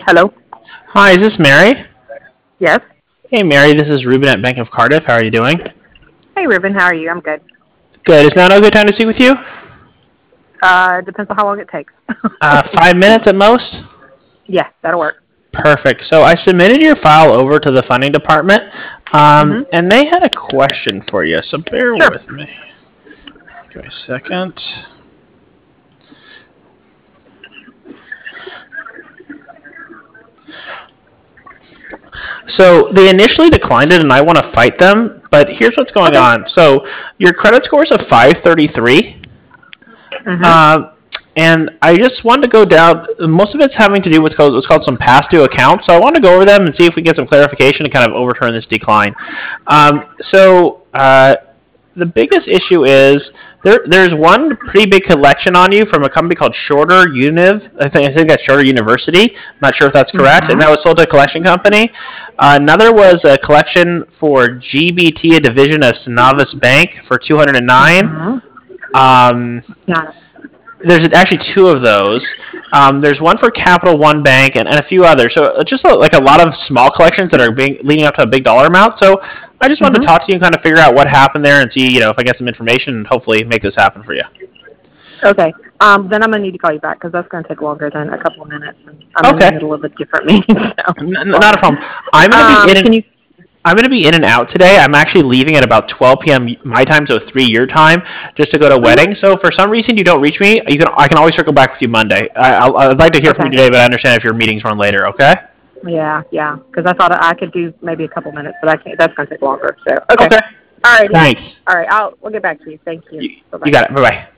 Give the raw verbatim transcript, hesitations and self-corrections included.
Hello. Hi, is this Mary? Yes. Hey, Mary, this is Ruben at Bank of Cardiff. How are you doing? Hey, Ruben. How are you? I'm good. Good. Is now a good time to speak with you? Uh, depends on how long it takes. Uh, five minutes at most? Yeah, that'll work. Perfect. So I submitted your file over to the funding department, um, Mm-hmm. and they had a question for you, so bear Sure. with me. Give me a second. So they initially declined it, and I want to fight them, but here's what's going Okay. on. So your credit score is a five thirty-three. Mm-hmm. Uh, and I just wanted to go down. Most of it's having to do with what's called some past due accounts. So I want to go over them and see if we get some clarification to kind of overturn this decline. Um, so uh, the biggest issue is there. There's one pretty big collection on you from a company called Shorter Univ. I think I think that's Shorter University. I'm not sure if that's correct. And Mm-hmm. that was sold to a collection company. Uh, another was a collection for G B T, a division of Synovus Bank, for two hundred nine. Mm-hmm. Um, Got it. there's actually two of those. Um, there's one for Capital One Bank and, and a few others. So uh, just a, like a lot of small collections that are being leading up to a big dollar amount. So I just wanted to Mm-hmm. talk to you and kind of figure out what happened there and see, you know, if I get some information and hopefully make this happen for you. Okay. Um, then I'm gonna need to call you back because that's gonna take longer than a couple of minutes. And I'm in the Okay, middle of a different meeting. So. N- not a problem. I'm gonna be Um, in. can And, you? I'm gonna be in and out today. I'm actually leaving at about twelve p.m. my time, so three your time, just to go to a wedding. Mm-hmm. So if for some reason you don't reach me, you can. I can always circle back with you Monday. I, I'll, I'd like to hear from you Okay. today, but I understand if your meetings run later. Okay. Yeah, yeah. Because I thought I could do maybe a couple minutes, but I can't. That's gonna take longer. So okay. Okay. All righty. Thanks. All right. I'll. We'll get back to you. Thank you. You, Bye bye. you got it. Bye bye.